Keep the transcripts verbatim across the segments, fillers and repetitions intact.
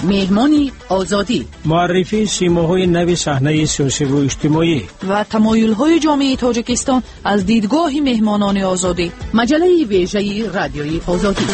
مهمانی آزادی، معرفی سیماهای نو صحنه سیاسی و اجتماعی و تمایل‌های جامعه تاجیکستان از دیدگاه مهمانان آزادی. مجله ویژه رادیوی آزادی.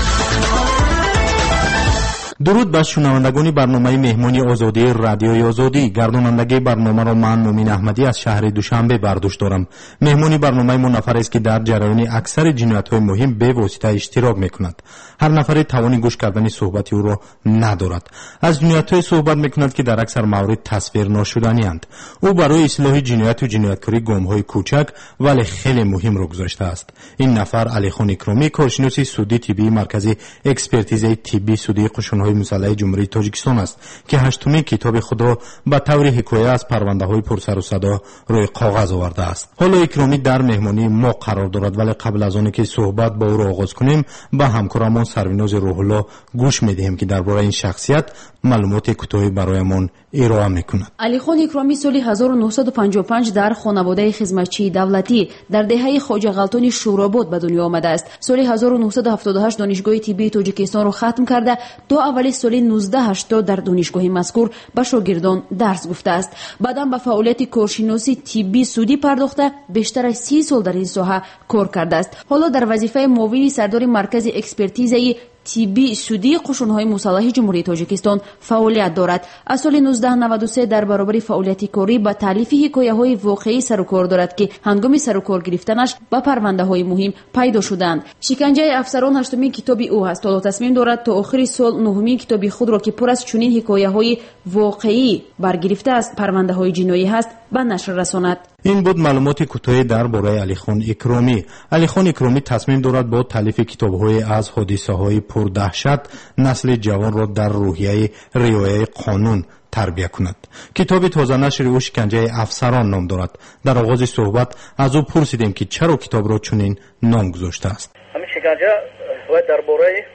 درود بر شنوندگان برنامه مهمانی آزادی رادیوی آزادی. گرداننده برنامه را من مومین احمدی از شهر دوشنبه بر دوش دارم. مهمانی برنامه ما نفر است که در جریان اکثر جنایت‌های مهم به واسطه اشتراک می‌کند. هر نفر توان گوش کردن صحبت او را ندارد. از جنایت‌های صحبت می‌کند که در اکثر موارد تصویر ناشدنی‌اند. او برای اصلاح جنایت و جنایتکاری گام‌های کوچک ولی خیلی مهم را گذاشته است. این نفر علیخان اکرامی، کارشناس سودی طبی مرکز اکسپرتیز طبی سودی قشون‌های مسلح جمهوری تاجیکستان است که هشتمین کتاب خود را به طور حکایه از پرونده‌های پرسر و صدا روی کاغذ آورده است. حالا اکرامی در مهمانی ما قرار دارد، ولی قبل از آن که صحبت با او را آغاز کنیم به همکارمان سروناز روح الله گوش می‌دهیم که درباره این شخصیت معلومات کوتاهی برایمان ارائه می‌کند. علیخان اکرامی سال هزار و نهصد و پنجاه و پنج در خانواده خدمتچی دولتی در دهه خواجه غلطان شوراباد به دنیا آمده است. سال هزار و نهصد و هفتاد و هشت دانشگاه طبی تاجیکستان را ختم کرده تا اوایل سال نوزده هشتاد در دانشگاه مذکور به شاگردان درس گفته است. بعداً به فعالیت کارشناسی طبی سودی پرداخته بیشتر از سی سال در این ساحه کار کرده است. حالا در وظیفه معاون سردار مرکز اکسپرتیزی طبی سودی قشون‌های مسلح جمهوری تاجیکستان فعالیت دارد. از سال نوزده نود و سه در برابر فعالیت کاری با تالیف حکایه‌های واقعی سر و کار دارد که هنگام سر و کار گرفتنش با پرونده‌های مهم پیدا شدند. شکنجه افسران هشتمین کتاب او است. حالا تصمیم دارد تا آخر سال نهمین کتاب خود را که پر از چنین حکایه‌های واقعی برگرفته است پرونده‌های جنایی است به نشر رساند. این بود معلومات کوتاه درباره علیخان اکرامی. علیخان اکرامی تصمیم دارد با تالیف کتاب‌های از حادثه‌های پردهشت نسل جوان را در روحیه رعایت قانون تربیت کند. کتاب تازه نشر او شکنجه افسران نام دارد. در آغاز صحبت از او پرسیدیم که چرا کتاب را چنین نام گذاشته است. همین شکنجه و درباره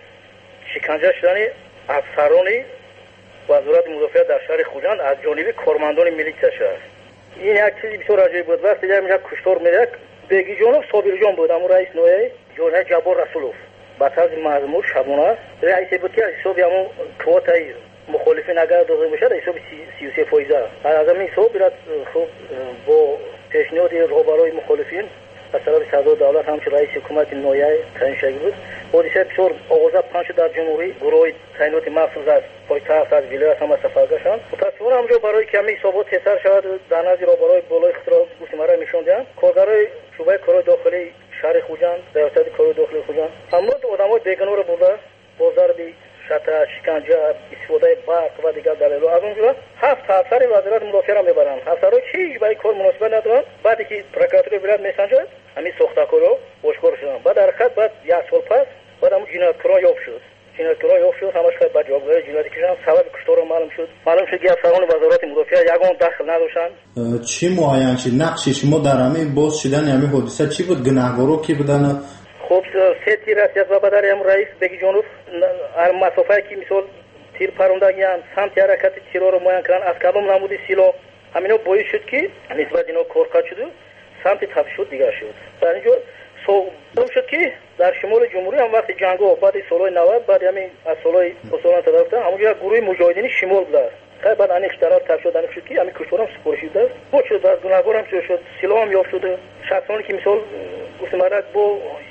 شکنجه شدن افسران وزارت مدافعت در شهر خوجند از جانب کارمندان میلیشیا است. این یک چیزی بسیار عجیب بود. وقتی در میاد کشتار میاد بگی جانب صابر جان بود، اما رئیس نوعی جنرال جبار رسولوف با طرز مضمون شبانه رئیس بود که حساب همون کوتای مخالفین اگر داده باشد حساب سی و سه فایزه از همین حساب برد خوب با پیشنهاد روبروی مخالفین از طرف صدر دولت همچون رئیس حکومت نوعی تعیین شده بود. حادثه بسیار آغازه پنج در جمهوری گروه تعینات مخصوص از پایتخت از ولایت هم سفر گشتند. متأسفانه همونجا برای کمی حسابات تسر شود در نزد روبروی بالای خطر گوسمره نشوندند. کارگرای شعبه کارهای داخلی شهر خوجند در وسط کارهای داخلی خوجند امروز آدمای بیگانه را برده با ضرب شتر شکنجه استفاده برق و دیگر دلایل از اونجا هفت افسر وزارت مدافعت را میبرند. افسرها چی برای کار مناسبت ندارند. بعدی که پروکراتور ولایت میسنجد همین ساختکارا آشکار شدند. بعد در خط بعد یک سال پس بعد همون جنایتکارا یافت شد. جنایتکارا یافت شد همش خیلی بد جوابگوی جنایت کردن. سبب کشتار معلوم شد. معلوم شد که افسران وزارت مدافعت یگان دخل نداشتند. چی معین شد نقش شما در همین باز شدن همین حادثه چی بود؟ گناهکارا کی بودن؟ خب سه تیر است و بدر هم رئیس بگی جنوب هر مسافه که مثال تیر پروندگیان سمت حرکت تیرا رو معین کردن از کدام نمودی سیلا همینا باعث شد که نسبت اینا کارکرد شد سمت تفش شد دیگر شد. در اینجا سو شد که در شمال جمهوری هم وقت جنگو بعد سالهای نود بعد همین از سالهای سالان تدارکتن همونجا گروه مجاهدین شمال بود است. خیلی بعد انیخ طرف تفش شد انیخ شد که همین کشتار هم سپرده شد است. بود شد از گناهکار هم شد سلاح هم یافت شده. شخصانی که مثال گوسمرک با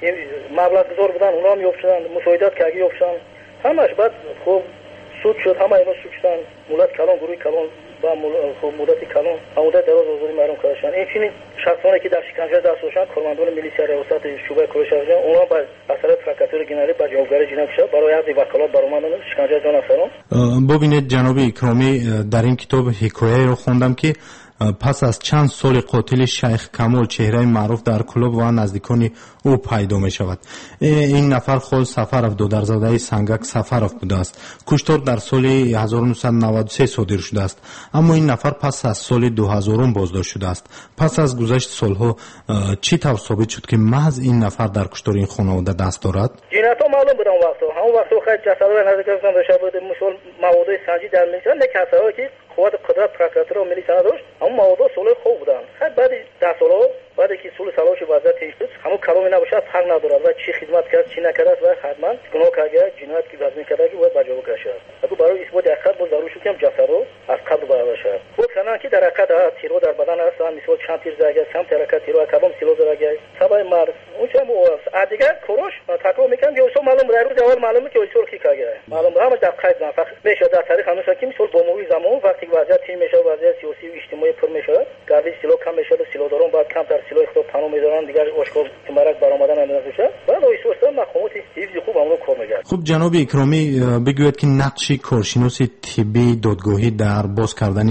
مبلغ گذار بودن اونا هم یافت شدن مساعدت کردی یافت شدن همش بعد خوب سود شد همه اینا سود شدن مولت کلان گروه کلان با خوب مدت کلان مدت دراز آزادی محروم کردن. این چنین شخصانی که در شکنجه دست داشتن کارمندان میلیشیا ریاست شعبه کارش شهر اونا با اثر پروکراتور جنرال با جوابگوی جناب شد برای عرض وکالت برآمدن شکنجه جان افسران. ببینید جناب اکرامی در این کتاب حکایه رو خوندم که پس از چند سال قاتل شیخ کمال چهره معروف در کلوب و نزدیکان او پیدا می شود. این نفر خود سفرف دودرزاده سنگک سفرف بوده است. کشتار در سال هزار و نهصد و نود و سه صادر شده است، اما این نفر پس از سال دو هزار بازداشت شده است. پس از گذشت سالها چی طور ثابت شد که محض این نفر در کشتار این خانواده دست دارد؟ جنایت‌ها معلوم بود اون وقت همون وقت خیلی جسدهای نزدیکشان داشته بود مثلا مواد سنجی در میلیشیا نه کسایی که قوت قدرت پروکراتور و میلیشیا نداشت اما مواد سال خوب بودن. خیلی بعد ده سال‌ها بعد که سال سالش وضعیت شد همون کلامی نباشه فرق نداره و چی خدمت کرد چی نکرد و حتما گناه کرد اگر جنایت که وزن کرده که باید بجا بکشه. اگه برای اثبات حقیقت باز ضروری شد که هم جسد رو از قبر برآورده شود. خود کنن که در حقیقت تیرو در بدن هست، مثلا چند تیر زده، چند حرکت تیرو کبم سیلو زده، سبای مرد اون چه مو است. دیگر کوروش تکرار میکنم که اصلا معلوم در روز اول معلومه که اصلا کی کاگه. معلوم همه در قید فقط میشه در تاریخ هنوز که مثلا با موی زمان وقتی وضعیت تیم میشه وضعیت سیاسی و اجتماعی پر میشه، گردش سیلو کم میشه و سیلو دارون بعد کم در سیلو خود پناه میذارن دیگر اشکال مرگ برآمدن نمیشه. بعد اصلا مفهومات حفظ خوب همون کار میگه. خب جناب اکرامی بگوید که نقش کارشناس طبی دادگاهی در باز کردن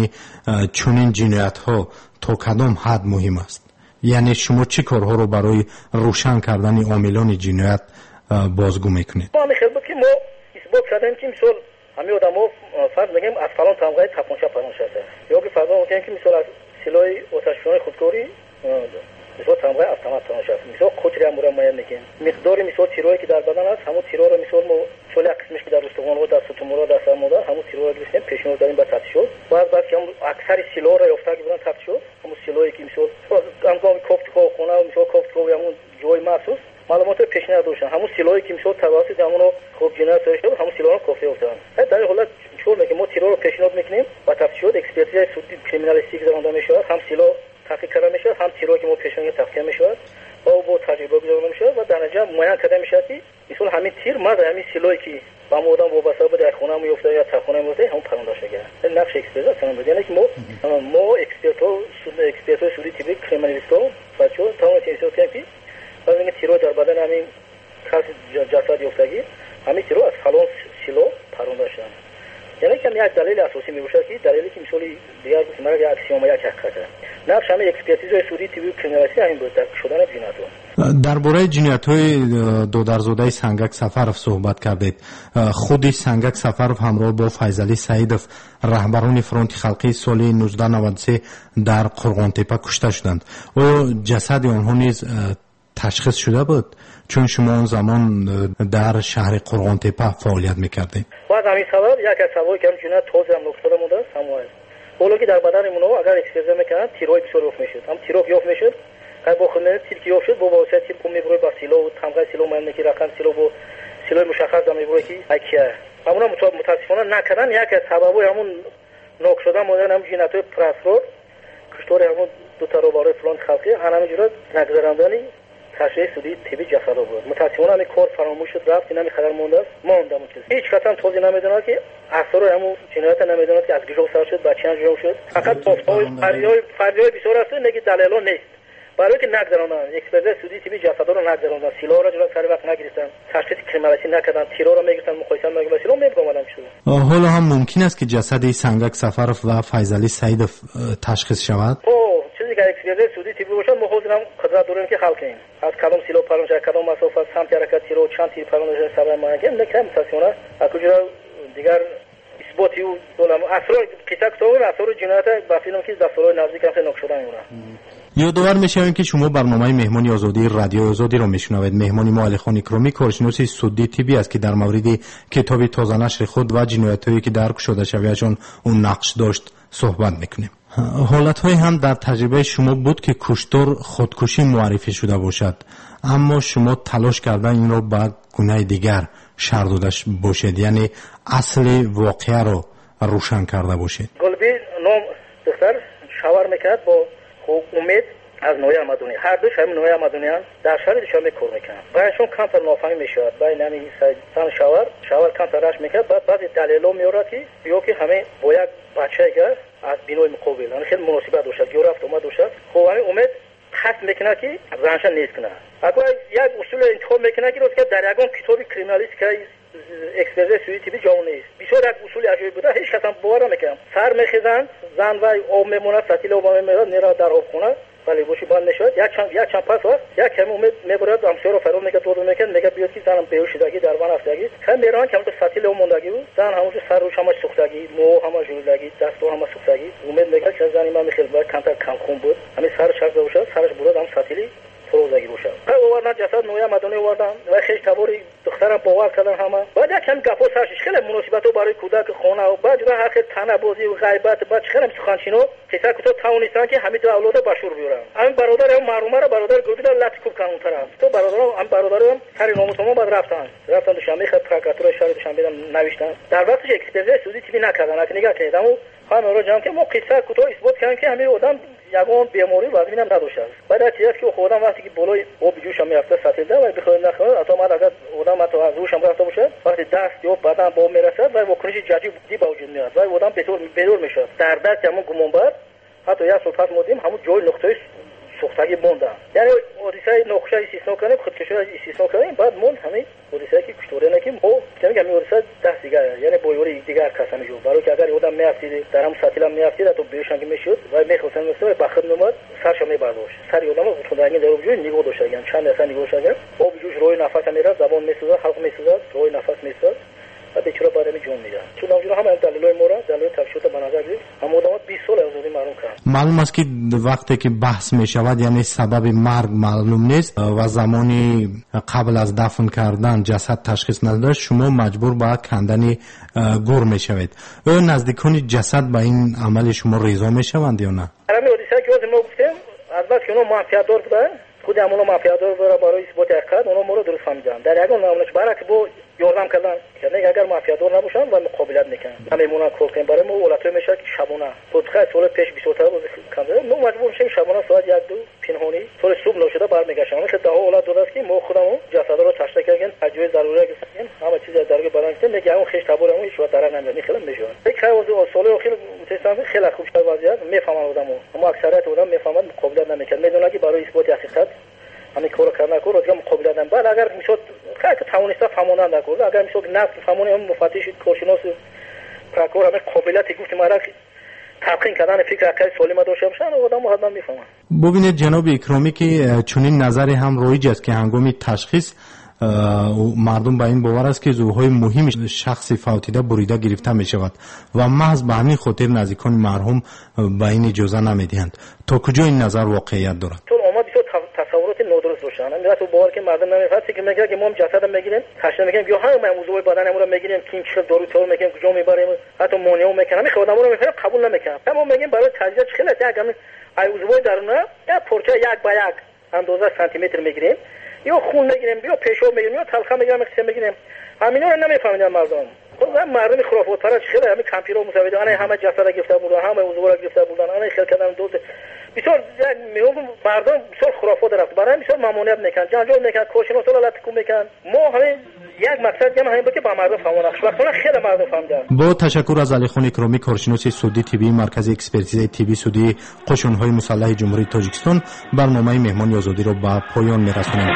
چنین جنایت ها تا کدام حد مهم است؟ یعنی شما چه کارها رو برای روشن کردن عاملان جنایت بازگو میکنید؟ ما میخوام که ما اثبات کردیم که مثلا همه آدما فرض میگیم از فلان تمغه تپانچه پرانش هست یا که فرض میگیم که مثلا از سلاح آتشفشانی خودکاری مثلا تمغه автомат پرانش هست مثلا کوچری هم رو میگیم میگیم مقدار مثلا تیرویی که در بدن هست همون تیرو رو مثلا ما چوله قسمش که در استخوان و در ستومورا در سرمودا همون تیرو رو گرفتیم پیشنهاد دادیم با تفتیش شد بعد بعد که هم اکثر سلاح رو یافته که بودن تفتیش شد همون سلاحی که مثلا انگام کوفتکو خونه و مثلا کوفتکو همون جای مخصوص معلومات پیشنهاد داشتن همون سلاحی که مثلا توسط همون خوب جنایت شده همون سلاح رو کوفته افتادن در این حالت چون که ما تیرو رو پیشنهاد میکنیم با تفتیش شد اکسپرتیز سودی کریمینالیستیک زنده میشه هم سلاح تحقیق کرده میشه هم تیرو که ما پیشنهاد تحقیق میشه و با تجربه گذارده میشه و در نتیجه معین کرده میشه که مثلا همین تیر مرد همین سلاحی که با مودام وابسته به در خونه میفته یا تخونه میفته هم پرونده شده نقش اکسپرت اصلا بود یعنی که ما ما اکسپرتو اکسپرتو سودی تیپی کریمینالیستو فاچو تمام چیزا که بعد اینکه تیرو در بدن همین کس جسد یافتگی همین تیرو از فلان سیلو پرونده شدن یعنی که یک دلیل اساسی میباشه که دلیلی که مثلا دیگر بود مرا یک اکسیوم یک حقیقته نقش همه اکسپرتیز سودی تیوی کریمینالیستی همین بود در شدن جنایت‌ها. درباره جنایت‌های دودرزاده سنگک سفرов صحبت کردید. خود سنگک سفرов همراه با فیضعلی سعیدов رهبران فرانت خلقی سال نوزده نود و سه در قرغان‌تپه کشته شدند. و جسد آنها نیز تشخیص شده بود چون شما اون زمان در شهر قرغان‌تپه فعالیت می‌کردید. بعد همین سبب یک از سببی که جنایت توضیح هم نقطه مونده است همون اولو که در بدن مونو اگر اکسپرزه میکنن تیروی بسیار یافت میشد هم تیرو یافت میشد که با خودنه تیر که یافت شد با واسطه تیر کو میبره با سیلو و تمغه سیلو من که رقم سیلو با سیلو مشخص هم میبره که اکیه همون متاسفانه نکردن یک از سببای همون نوک شدن مونده هم جنایت‌های پراسرور کشتار همون دو تا روباره فرانت خلقی همینجوری نگذراندنی تشریح سودی تیبی جسد بود متاسفانه همین کار فراموش شد رفت اینا خبر مونده است مونده مونده هیچ کس هم توضیح نمیدونه که اثر همون جنایت نمیدونه که از گجو سر شد بچه‌ها جمع شد فقط بافتای فریای فریای بسیار است نگی دلیل نیست برای که نگذراندن اکسپرت سودی تیبی جسد رو نگذراندن سلاح را جلو سر وقت نگرفتن تشخیص کریمینالیستی نکردن تیرو را میگرفتن مقایسه میگفتن سلاح میگفتن شد حالا هم ممکن است که جسد سنگک سفرov و فیضعلی سعیدov تشخیص شود چیزی که اکسپرت سودی تیبی باشه ما خودمون قدرت داریم که خلقیم از کدام سیلو پرونده کدام مسافت سمت حرکت تیرو چند تیر پرونده سبب ما که نکم متاسفانه اکوجرا دیگر اثباتی و دولم اسرار کتاب تو اسرار جنایت با فیلم که دستور نزدیک هم نوک شدن میمونه. یادآور میشویم که شما برنامه مهمانی آزادی رادیو آزادی را میشنوید. مهمانی ما علیخان اکرامی کارشناس سودی طبی است که در مورد کتاب تازه نشر خود و جنایت‌هایی که درک شده شویه‌شان اون نقش داشت صحبت میکنیم. حالت‌های هم در تجربه شما بود که کشتار خودکشی معرفی شده باشد اما شما تلاش کردن این را به گونه دیگر شرح داده باشید یعنی اصل واقعه را روشن کرده باشید. گلبی نام دختر شاور میکرد با امید از نوی آمدونی هر دوش همین نوی آمدونیان در شهر دوشنبه کار میکنن برایشون کمتر نافهمی میشود بین همین سن شاور شاور کمتر رش میکرد بعد بعضی دلیلا میاره که یا که همه با یک بچه اگر از بینوی مقابل یعنی خیلی مناسبت داشت یا رفت اومد داشت خب همین امید خط میکنه که زنشان نیست کنه اگر یک اصول انتخاب میکنه که روز که در یگان کتابی کریمینالیست که اکسپرت سودی تیبی جان نیست بسیار یک اصول عجیب بوده هیچ کس هم باور نمیکنه سر میخیزن زن و آب میمونه فتیل آب میمونه نیرا در آب خونه ولی بوشی بند نشد یک چند یک چند پس وقت یک کمی امید میبرد امسیار رو فرام میکرد دور میکرد میگه بیاد که زنم بیهوش شدگی در وان افتادگی هم میران که همون فتیل آب موندگی بود زن همون سر روش همش سوختگی مو همش جوردگی دست و همش سوختگی امید میگه که زنی من میخیل بعد کمتر کم خون بود همین سر شرط باشه سرش بود هم فتیلی فروزگی باشه. آوردن جسد نویا مدنی آوردن و خیلی تباری دخترم باور کردن همه میفهمن. بعد یکم گپا سرش خیلی مناسبت برای کودک خانه و بعد و هر تنه بازی و غیبت بعد خیلی سخنچینو پسر کوتاه تاونستان که همین دو اولاد بشور بیارن. همین برادر هم معلومه را برادر گودی لات کوب کانون طرف. تو برادر هم برادرم سر ناموسمون بعد رفتن. رفتن دوشنبه خط پراکاتور شهر دوشنبه نوشتن. در وقتش اکسپرت سودی تیوی نکردن. اگه نگاه کردم و همه رو جمع که ما قصه کوتاه اثبات کردن که همین آدم یگان بیماری وزنی هم نداشته است. بعد از چیزی که خودم وقتی که بالای آب جوش هم میرفته سطل و بخواد نخواد اتا ما اگر آدم اتا از روش هم رفته باشه وقتی دست یا بدن با میرسد و واکنش جدی دی با وجود میاد و آدم به طور بدور میشه. در دست همون گمانبر حتی یا صحبت مودیم همون جای نقطه سوختگی بونده. یعنی حادثه نقشه استثنا کنیم خودکشی استثنا کنیم بعد مون همین حادثه که کشتوره نکیم او که میگم حادثه دست دیگه یعنی بایوری دیگر کسانی جو برای که اگر آدم میافتید در هم سطل هم میافتید تو بیشنگ میشد و میخواستن مثلا بخد نماد سرش میبرداشت سر آدم خودنگی در وجود نگاه داشته یعنی چند اصلا نگاه داشته او بجوش روی نفس میره زبان میسوزه حلق میسوزه روی نفس میسوزه و بیچاره بعد می جون میدن چون اونجا هم دلایل مورد دلایل تفشوت به نظر میاد هم آدم بیست سال آزادی محروم کرد. معلوم است که وقتی که بحث می شود یعنی سبب مرگ معلوم نیست و زمانی قبل از دفن کردن جسد تشخیص نداشت شما مجبور به کندن گور می شوید. آیا نزدیکان جسد به این عمل شما رضا می شوند یا نه؟ همین حادثه که ما گفتیم از بس که اونها مافیادار بودن خود همونها مافیادار برای برای اثبات حقیقت اونها ما رو درست فهمیدن در یگان معاملش برعکس با یاردم کردن یعنی اگر مافیادار نباشن و مقابلت میکنن هممون کار کنیم برای ما ولاتو میشه که شبونه خودخواه سال پیش بیست تا روز کنده ما مجبور میشیم شبونه ساعت یک دو پنهانی سال صبح نوشده برمیگشتن که ده اولاد درست که ما خودمون جسد رو تشریح کردیم اجوبه ضروری گرفتیم همه چیز از درگه بدن که میگه اون خیش تبورمون هیچ وقت درن نمیاد خیلی میشه یک روز سال خیلی متأسفم خیلی خوب شد وضعیت میفهمن آدمو اما اکثریت آدم میفهمن مقابلت نمیکنن میدونن که برای اثبات حقیقت همین کارو کردن کارو دیگه مقابله دادن بعد اگر میشد خیلی توانسته فهموندن نکرد اگر میشد نفس فهمونی هم مفتش کارشناس پراکور همین قابلیت گفت مرا تقیین کردن فکر عقل سالم داشته باشن آدمو حتما میفهمن. ببینید جناب اکرامی که چنین نظری هم رایج است که هنگام تشخیص مردم به این باور است که زوهای مهم شخصی فوتیده بریده گرفته می شود و محض به همین خاطر نزدیکان مرحوم به این اجازه نمیدهند. تا کجا این نظر واقعیت دارد؟ چون اومد بسیار تصورات نادرست روشن میاد تو باور که مردم نمیفهمن که میگه که ما هم جسد میگیریم تشریح میگیم یا هم موضوع بدنمون رو میگیریم که این چه دارو تو میگیم کجا میبریم حتی مونیو میکنن میخواد آدمو رو میفهمن قبول نمیکنن اما میگیم برای تجزیه خیلی یک هم ای عضوای درونه یا پرچه یک به یک اندازه سانتی متر میگیریم یا خون میگیریم یا پیشاب میگیریم یا تلخه میگیریم قسم میگیریم همینا رو نمیفهمیدن مردم. خب هم مردم خرافات پرست خیلی همین کامپیوتر مساوی دادن همه جسد گرفته بودن همه عضو را گرفته بودن همه خیلی کردن دوست بسیار میگم مردم بسیار خرافات رفت برای بسیار ممانعت میکنن جنجال میکنن کوشنو سوال لطکو میکنن ما همین یک مقصد هم همین بود که با مردم فهمونن وقتا خیلی مردم فهمیدن. با تشکر از علی خان اکرامی کارشناس سودی تیبی مرکز اکسپرتیز تیبی سودی قشون‌های مسلح جمهوری تاجیکستان برنامه مهمان آزادی را به پایان میرسانیم.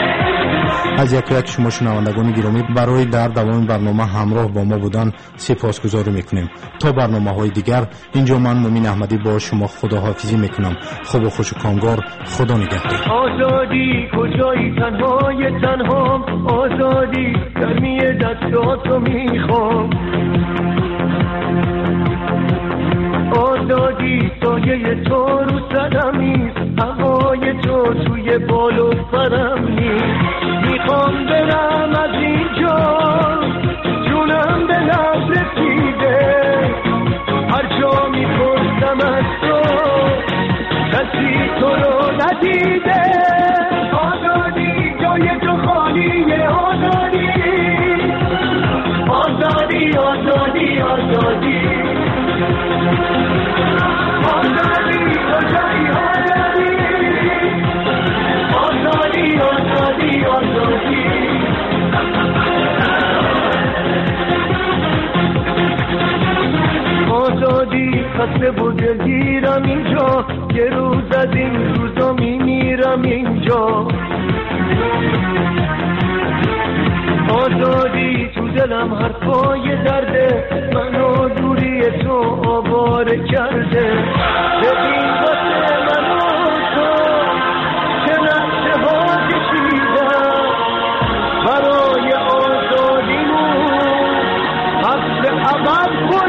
از یک یک شما شنوندگان گرامی برای در دوام برنامه همراه با ما بودن سپاسگزاری میکنیم. تا برنامه‌های دیگر اینجا من مومین احمدی با شما خداحافظی میکنم. خوب و خوش و کامگار. خدا نگهدار. آزادی کجایی تنهای تنهام آزادی گرمی دستاتو میخوام آزادی سایه تو رو سرمی هوای تو توی بال و فرم نیست میخوام برم از اینجا جونم به لب رسیده هر جا میپرسم از تو کسی تو رو ندیده آزادی جای تو خالیه آزادی آزادی آزادی آزادی آزادی کجایی آزادی آزادی آزادی آزادی آزادی خسته و دلگیرم اینجا یه روز از این روزا میمیرم اینجا آزادی تو دلم حرفای درده منو دوری تو آواره کرده ببین واسه منو تو که نقشه ها کشیدم برای آزادیمون حبس عبد